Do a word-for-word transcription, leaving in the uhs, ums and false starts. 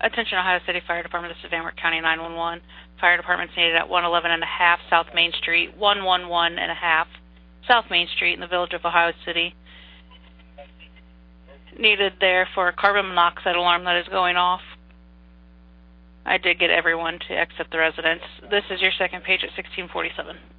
Attention Ohio City Fire Department, this is Van Wert County nine one one. Fire Department's needed at one eleven and a half South Main Street, one eleven and a half South Main Street in the village of Ohio City. Needed there for a carbon monoxide alarm that is going off. I did get everyone to exit the residence. This is your second page at sixteen forty-seven.